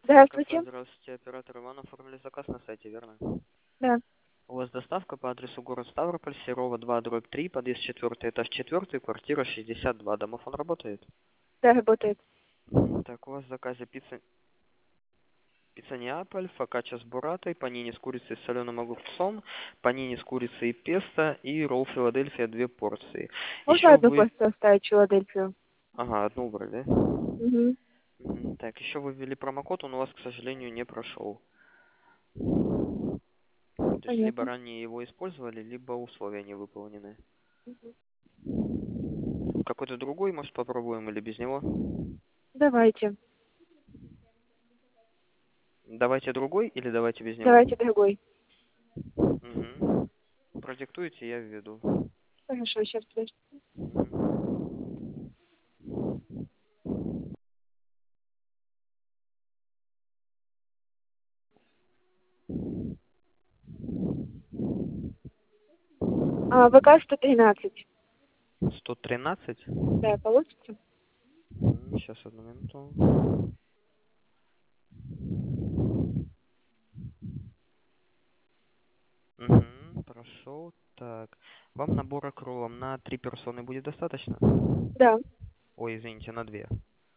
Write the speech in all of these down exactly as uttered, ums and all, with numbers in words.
Здравствуйте. Здравствуйте, оператор Иван, оформили заказ на сайте, верно? Да. У вас доставка по адресу город Ставрополь, Серова два, дробь три, подъезд четвертый, этаж четвертый, квартира шестьдесят два. Домофон работает? Да, работает. Мгм. Так, у вас в заказе пицца, пицца Неаполь, фокаччо с буратой, панини с курицей и соленым огурцом, панини с курицей и песто и ролл Филадельфия две порции. Можно Еще одну вы... просто оставить Филадельфию? Ага, одну убрали, да? Угу. Мгм. Так, еще вы ввели промокод, он у вас, к сожалению, не прошел. То есть либо Понятно. ранее его использовали, либо условия не выполнены. Мгм. Какой-то другой, может, попробуем или без него? Давайте. Давайте другой или давайте без него? Давайте другой. Угу. Продиктуйте, я введу. Хорошо, сейчас подожди. А, ВК сто тринадцать. сто тринадцать? Да, получите? Сейчас, одну минуту. Угу, прошел. Так. Вам набора кролом на три персоны будет достаточно? Да. Ой, извините, на две.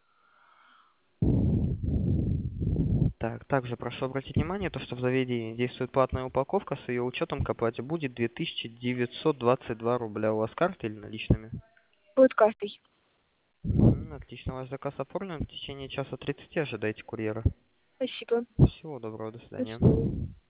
Так, также прошу обратить внимание, то, что в заведении действует платная упаковка, с ее учетом к оплате будет две тысячи девятьсот двадцать два рубля. У вас карты или наличными? Будет картой. М, Отлично, ваш заказ оформлен. В течение часа тридцати ожидайте курьера. Спасибо. Всего доброго, до До свидания. свидания.